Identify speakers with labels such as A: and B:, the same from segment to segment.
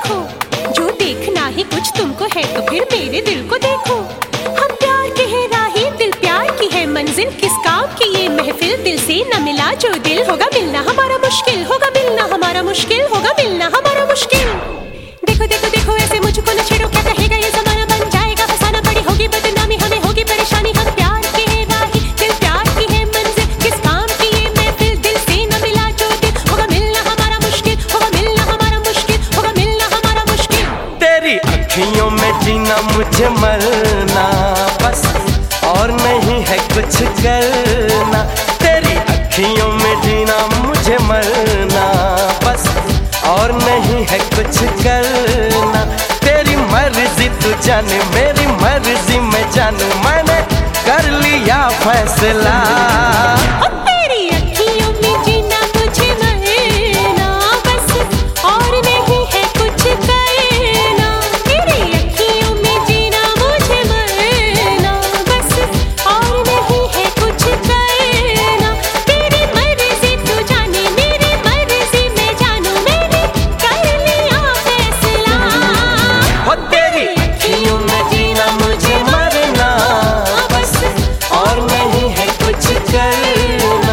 A: देखो, जो देखना ही कुछ तुमको है तो फिर मेरे दिल को देखो। हम प्यार के हैं राही, दिल प्यार की है मंजिल, किस काम की ये महफिल, दिल से न मिला जो दिल, होगा मिलना हमारा मुश्किल, होगा मिलना हमारा मुश्किल, होगा मिलना हमारा मुश्किल। देखो देखो देखो ऐसे मुझको न छेड़ो, क्या कहेगा ये ज़माना, बन जाएगा फसाना, बड़ी होगी बदनामी, हमें होगी परेशानी। हम प्यार के हैं राही, दिल प्यार की है मंजिल, किस काम की ये महफिल, दिल से न मिला जो दिल, होगा मिलना हमारा मुश्किल, होगा मिलना हमारा मुश्किल, होगा मिलना हमारा मुश्किल।
B: तेरी अखियों में जीना मुझे मरना बस, और नहीं है कुछ करना। तेरी अखियों में जीना मुझे मरना बस, और नहीं है कुछ करना। तेरी मर्जी तू जाने, मेरी मर्जी मैं जानू, मैंने कर लिया फैसला।
A: तेरी अखियों में जीना मुझे मरना बस, और नहीं है कुछ करना। तेरी अखियों में जीना मुझे मरना बस, और नहीं है कुछ करना। तेरी मर्जी तू जाने, मेरी मर्जी मैं जानू, मैंने कर लिया फैसला।
B: हो तेरी अखियों में जीना मुझे मरना बस, और नहीं है कुछ करना।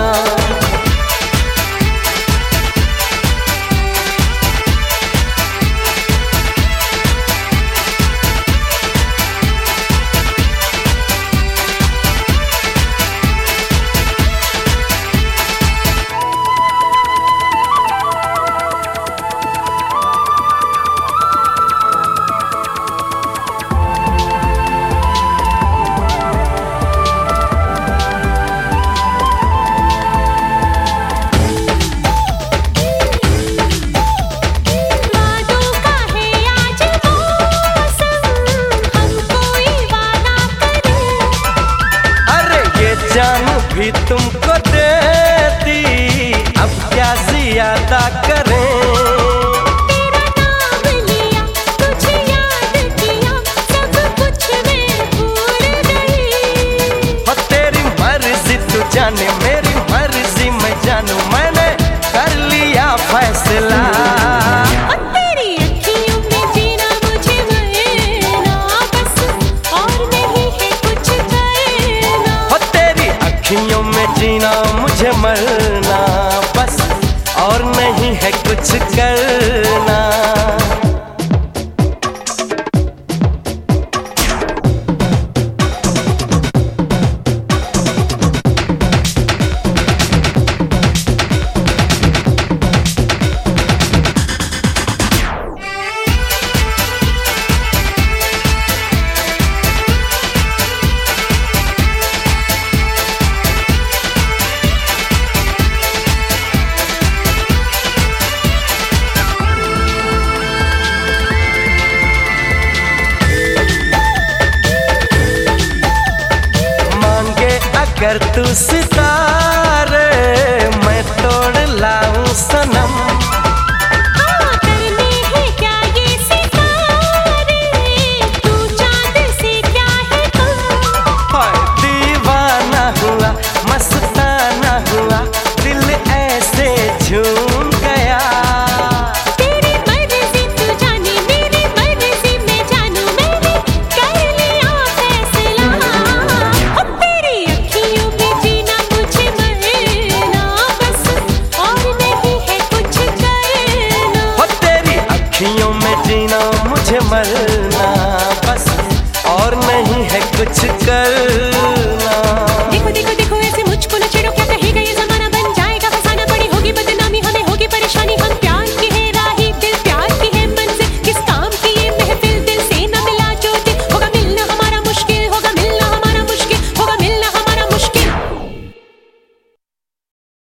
A: वादों का है आज मौसम, हम कोई वादा करें।
B: अरे ये जान भी तुमको देती, अब क्या ज्यादा करें।
A: तेरा नाम लिया, तुझे याद किया, सब कुछ मैं भूल गई।
B: हो तेरी मर्जी तू जाने, मेरी मर्जी मैं जानू, मैंने कर लिया फैसला।
A: तेरी अखियों में जीना मुझे मरना बस, और नहीं है कुछ करना।
B: हो तेरी अखियों में जीना मुझे मरना बस, और नहीं है कुछ करना। अगर तू सितारे मैं तोड़ लाऊं सनम।
A: करने हैं क्या ये सितारे, तू चांद से क्या है कम।
B: हाय दीवाना हुआ, मस्ताना हुआ, दिल ऐसे झूम गया।
A: तेरी मर्जी तू जाने, मेरी मर्जी मैं जानू, मैंने कर लिया फैसला। तेरी अखियों में जीना मुझे मरना बस, और नहीं है कुछ करना।
B: हो तेरी अखियों में जीना मुझे मरना